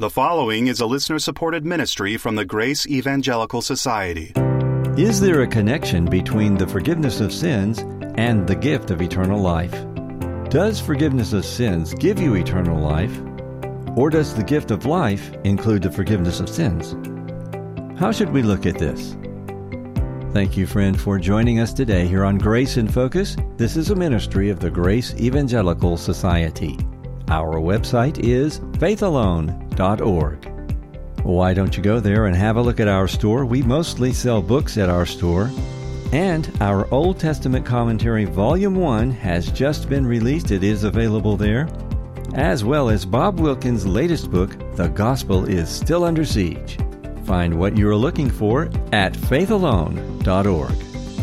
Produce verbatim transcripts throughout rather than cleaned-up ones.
The following is a listener-supported ministry from the Grace Evangelical Society. Is there a connection between the forgiveness of sins and the gift of eternal life? Does forgiveness of sins give you eternal life? Or does the gift of life include the forgiveness of sins? How should we look at this? Thank you, friend, for joining us today here on Grace in Focus. This is a ministry of the Grace Evangelical Society. Our website is faith alone dot org. Why don't you go there and have a look at our store? We mostly sell books at our store. And our Old Testament Commentary Volume one has just been released. It is available there. As well as Bob Wilkins' latest book, The Gospel is Still Under Siege. Find what you're looking for at faith alone dot org.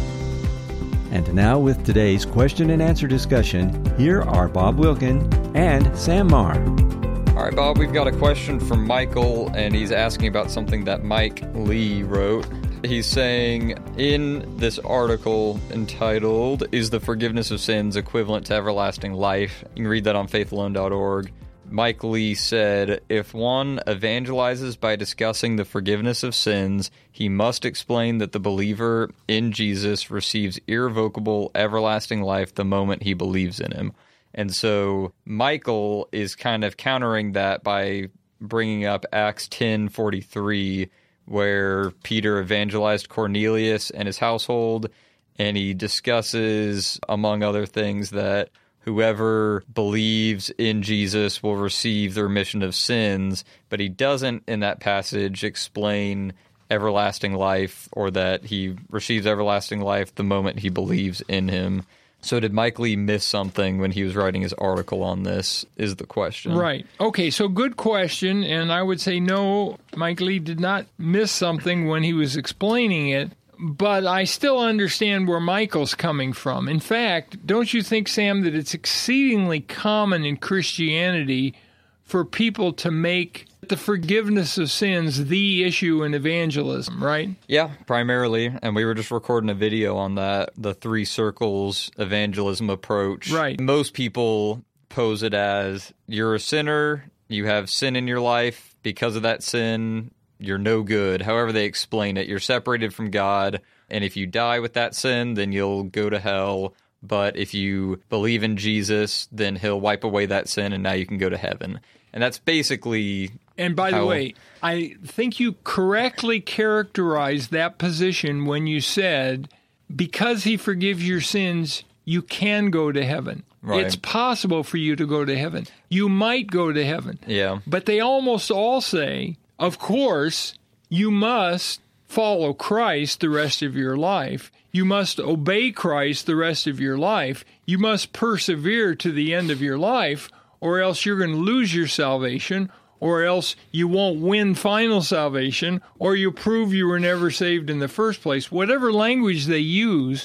And now with today's question and answer discussion, here are Bob Wilkin and Sam Marr. All right, Bob, we've got a question from Michael, and he's asking about something that Mike Lee wrote. He's saying, in this article entitled, Is the Forgiveness of Sins Equivalent to Everlasting Life? You can read that on faith alone dot org. Mike Lee said, if one evangelizes by discussing the forgiveness of sins, he must explain that the believer in Jesus receives irrevocable, everlasting life the moment he believes in him. And so Michael is kind of countering that by bringing up Acts ten forty-three, where Peter evangelized Cornelius and his household, and he discusses, among other things, that whoever believes in Jesus will receive the remission of sins, but he doesn't in that passage explain everlasting life, or that he receives everlasting life the moment he believes in him. So did Mike Lee miss something when he was writing his article on this, is the question. Right. Okay, so good question, and I would say no, Mike Lee did not miss something when he was explaining it. But I still understand where Michael's coming from. In fact, don't you think, Sam, that it's exceedingly common in Christianity for people to make the forgiveness of sins the issue in evangelism, right? Yeah, primarily. And we were just recording a video on that, the three circles evangelism approach. Right. Most people pose it as, you're a sinner, you have sin in your life, because of that sin, you're no good. However they explain it, you're separated from God, and if you die with that sin, then you'll go to hell. But if you believe in Jesus, then he'll wipe away that sin, and now you can go to heaven. And that's basically... And by how... the way, I think you correctly characterized that position when you said, because he forgives your sins, you can go to heaven. Right. It's possible for you to go to heaven. You might go to heaven. Yeah. But they almost all say, of course, you must follow Christ the rest of your life. You must obey Christ the rest of your life. You must persevere to the end of your life, or else you're going to lose your salvation, or else you won't win final salvation, or you prove you were never saved in the first place. Whatever language they use,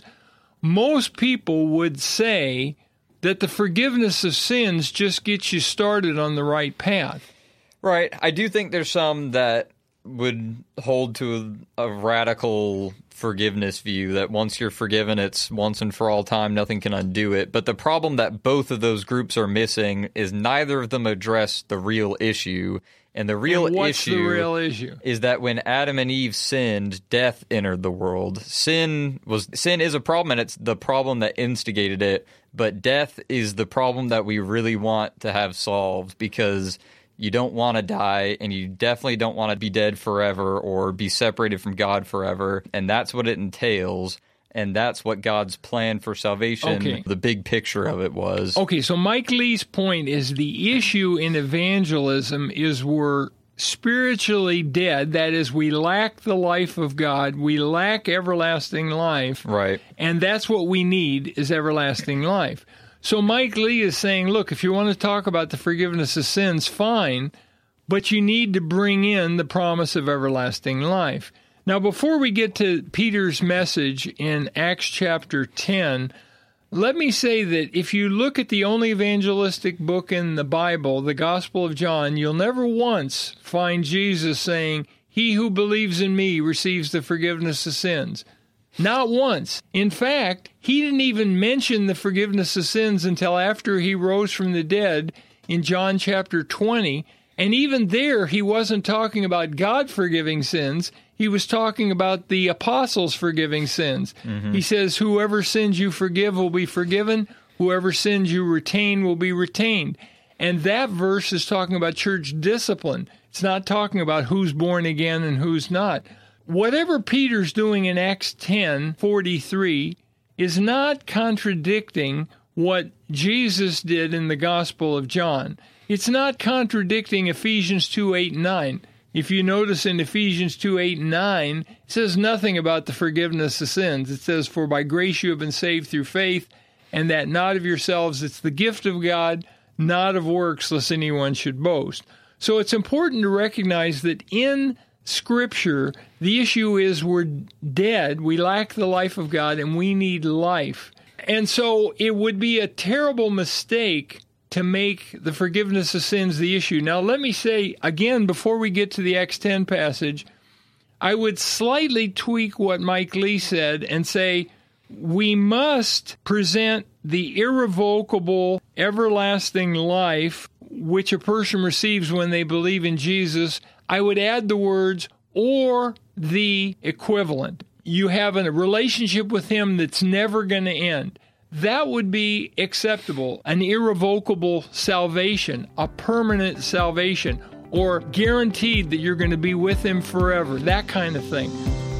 most people would say that the forgiveness of sins just gets you started on the right path. Right. I do think there's some that would hold to a, a radical forgiveness view, that once you're forgiven, it's once and for all time, nothing can undo it. But the problem that both of those groups are missing is neither of them address the real issue. And the real and what's issue, the real issue is that when Adam and Eve sinned, death entered the world. Sin was sin is a problem, and it's the problem that instigated it. But death is the problem that we really want to have solved, because you don't want to die, and you definitely don't want to be dead forever or be separated from God forever. And that's what it entails. And that's what God's plan for salvation, okay. the big picture of it was. Okay, so Mike Lee's point is the issue in evangelism is we're spiritually dead. That is, we lack the life of God. We lack everlasting life. Right. And that's what we need, is everlasting life. So Mike Lee is saying, look, if you want to talk about the forgiveness of sins, fine, but you need to bring in the promise of everlasting life. Now, before we get to Peter's message in Acts chapter ten, let me say that if you look at the only evangelistic book in the Bible, the Gospel of John, you'll never once find Jesus saying, he who believes in me receives the forgiveness of sins. Not once. In fact, he didn't even mention the forgiveness of sins until after he rose from the dead in John chapter twenty, And even there, he wasn't talking about God forgiving sins. He was talking about the apostles forgiving sins. Mm-hmm. He says, whoever sins you forgive will be forgiven. Whoever sins you retain will be retained. And that verse is talking about church discipline. It's not talking about who's born again and who's not. Whatever Peter's doing in Acts ten forty-three is not contradicting what Jesus did in the Gospel of John. It's not contradicting Ephesians two, eight, and nine. If you notice in Ephesians two, eight, and nine, it says nothing about the forgiveness of sins. It says, for by grace you have been saved through faith, and that not of yourselves. It's the gift of God, not of works, lest anyone should boast. So it's important to recognize that in Scripture, the issue is we're dead, we lack the life of God, and we need life. And so it would be a terrible mistake to make the forgiveness of sins the issue. Now, let me say, again, before we get to the Acts ten passage, I would slightly tweak what Mike Lee said and say, we must present the irrevocable, everlasting life which a person receives when they believe in Jesus. I would add the words, or the equivalent. You have a relationship with Him that's never going to end. That would be acceptable, an irrevocable salvation, a permanent salvation, or guaranteed that you're going to be with Him forever, that kind of thing.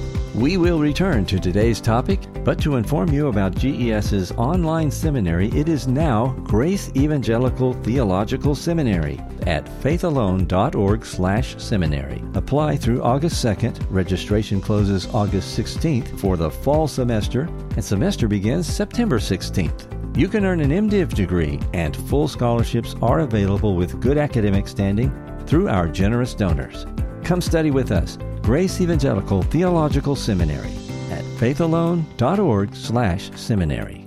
We will return to today's topic, but to inform you about GES's online seminary, it is now Grace Evangelical Theological Seminary at faithalone.org slash seminary. Apply through August second. Registration closes August sixteenth for the fall semester, and semester begins September sixteenth. You can earn an MDiv degree, and full scholarships are available with good academic standing through our generous donors. Come study with us. Grace Evangelical Theological Seminary at faithalone.org slash seminary.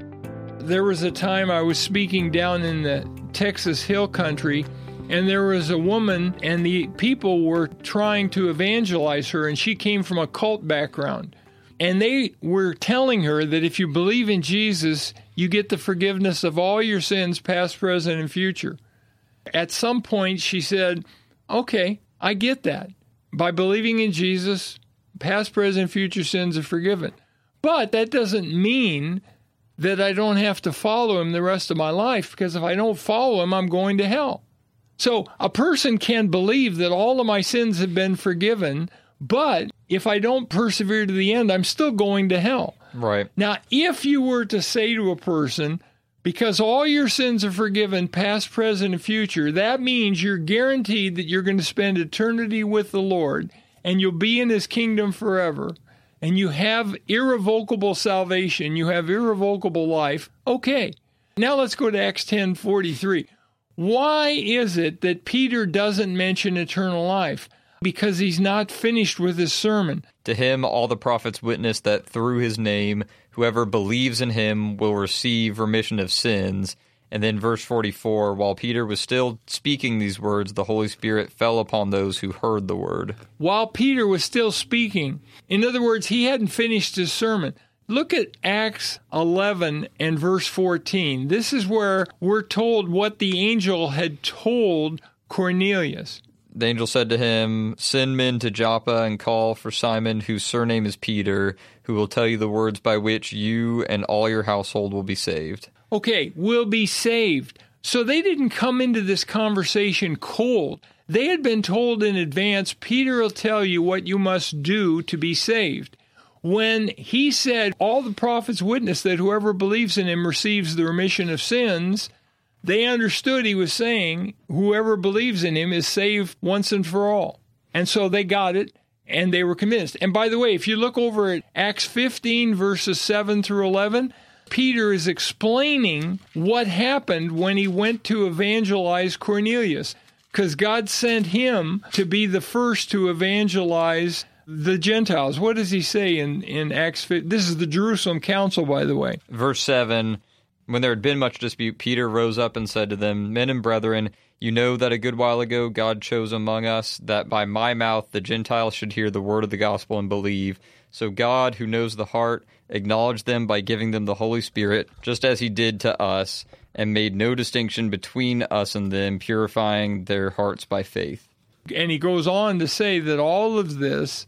There was a time I was speaking down in the Texas Hill Country, and there was a woman, and the people were trying to evangelize her, and she came from a cult background. And they were telling her that if you believe in Jesus, you get the forgiveness of all your sins, past, present, and future. At some point, she said, okay, I get that. By believing in Jesus, past, present, future sins are forgiven. But that doesn't mean that I don't have to follow Him the rest of my life, because if I don't follow Him, I'm going to hell. So a person can believe that all of my sins have been forgiven, but if I don't persevere to the end, I'm still going to hell. Right. Now, if you were to say to a person, because all your sins are forgiven, past, present, and future, that means you're guaranteed that you're going to spend eternity with the Lord, and you'll be in His kingdom forever, and you have irrevocable salvation, you have irrevocable life. Okay, now let's go to Acts ten forty-three. Why is it that Peter doesn't mention eternal life? Because he's not finished with his sermon. To Him all the prophets witness that through His name whoever believes in Him will receive remission of sins. And then verse forty-four, while Peter was still speaking these words, the Holy Spirit fell upon those who heard the word. While Peter was still speaking. In other words, he hadn't finished his sermon. Look at Acts eleven and verse fourteen. This is where we're told what the angel had told Cornelius. The angel said to him, send men to Joppa and call for Simon, whose surname is Peter, who will tell you the words by which you and all your household will be saved. Okay, will be saved. So they didn't come into this conversation cold. They had been told in advance, Peter will tell you what you must do to be saved. When he said, all the prophets witness that whoever believes in Him receives the remission of sins, they understood he was saying whoever believes in Him is saved once and for all. And so they got it, and they were convinced. And by the way, if you look over at Acts fifteen, verses seven through eleven, Peter is explaining what happened when he went to evangelize Cornelius, because God sent him to be the first to evangelize the Gentiles. What does he say in, in Acts fifteen? This is the Jerusalem Council, by the way. Verse seven, when there had been much dispute, Peter rose up and said to them, men and brethren, you know that a good while ago God chose among us that by my mouth the Gentiles should hear the word of the gospel and believe. So God, who knows the heart, acknowledged them by giving them the Holy Spirit, just as He did to us. and made no distinction between us and them, purifying their hearts by faith. And he goes on to say that all of this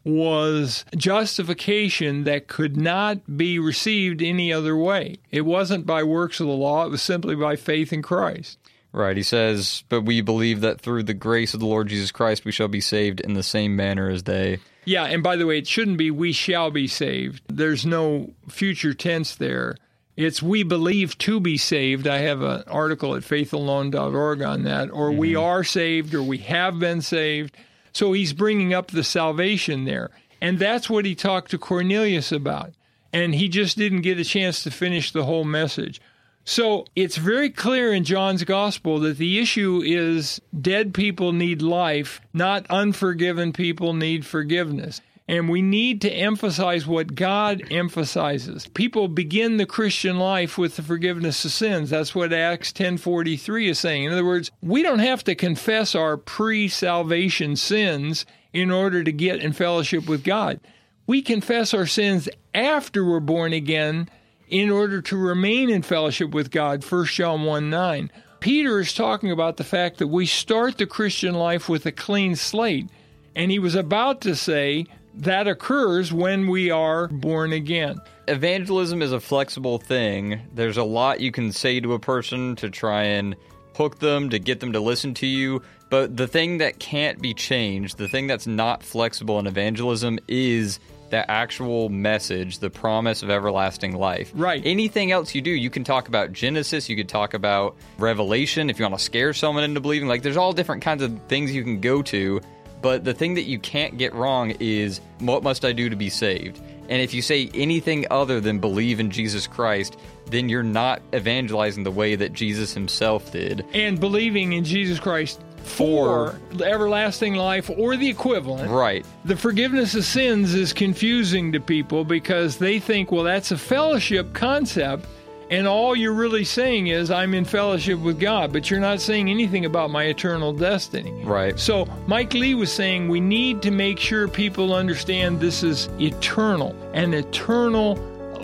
was justification that could not be received any other way. It wasn't by works of the law, it was simply by faith in Christ. Right, he says, but we believe that through the grace of the Lord Jesus Christ we shall be saved in the same manner as they. Yeah, and by the way, it shouldn't be we shall be saved. There's no future tense there. It's we believe to be saved. I have an article at faith alone dot org on that. Or mm-hmm. we are saved, or we have been saved. So he's bringing up the salvation there. And that's what he talked to Cornelius about. And he just didn't get a chance to finish the whole message. So it's very clear in John's gospel that the issue is dead people need life, not unforgiven people need forgiveness. And we need to emphasize what God emphasizes. People begin the Christian life with the forgiveness of sins. That's what Acts ten forty-three is saying. In other words, we don't have to confess our pre-salvation sins in order to get in fellowship with God. We confess our sins after we're born again in order to remain in fellowship with God, First John one nine. Peter is talking about the fact that we start the Christian life with a clean slate. And he was about to say that occurs when we are born again. Evangelism is a flexible thing. There's a lot you can say to a person to try and hook them, to get them to listen to you. But the thing that can't be changed, the thing that's not flexible in evangelism is the actual message, the promise of everlasting life. Right. Anything else you do, you can talk about Genesis, you could talk about Revelation, if you want to scare someone into believing. Like, there's all different kinds of things you can go to, but the thing that you can't get wrong is, what must I do to be saved? And if you say anything other than believe in Jesus Christ, then you're not evangelizing the way that Jesus himself did. And believing in Jesus Christ for the everlasting life or the equivalent. Right. The forgiveness of sins is confusing to people because they think, well, that's a fellowship concept, and all you're really saying is I'm in fellowship with God, but you're not saying anything about my eternal destiny. Right. So Mike Lee was saying we need to make sure people understand this is eternal, an eternal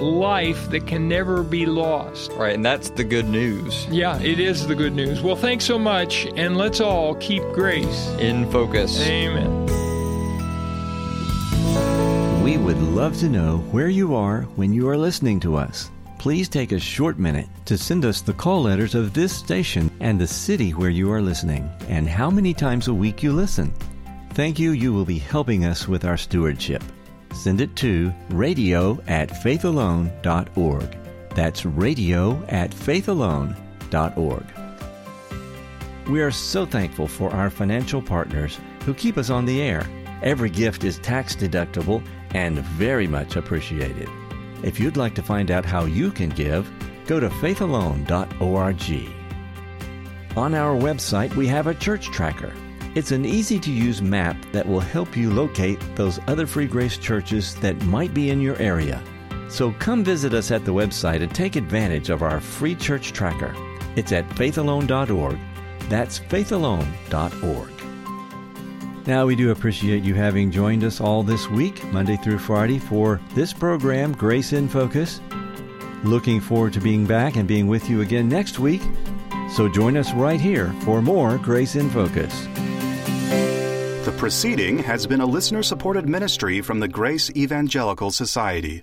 life that can never be lost. Right, and that's the good news. Yeah, it is the good news. Well, thanks so much, and let's all keep grace in focus. Amen. We would love to know where you are when you are listening to us. Please take a short minute to send us the call letters of this station and the city where you are listening, and how many times a week you listen. Thank you. You will be helping us with our stewardship. Send it to radio at faith alone dot org. That's radio at faith alone dot org. We are so thankful for our financial partners who keep us on the air. Every gift is tax deductible and very much appreciated. If you'd like to find out how you can give, go to faith alone dot org. On our website, we have a church tracker. It's an easy-to-use map that will help you locate those other Free Grace churches that might be in your area. So come visit us at the website and take advantage of our free church tracker. It's at faith alone dot org. That's faith alone dot org. Now, we do appreciate you having joined us all this week, Monday through Friday, for this program, Grace in Focus. Looking forward to being back and being with you again next week. So join us right here for more Grace in Focus. The proceeding has been a listener-supported ministry from the Grace Evangelical Society.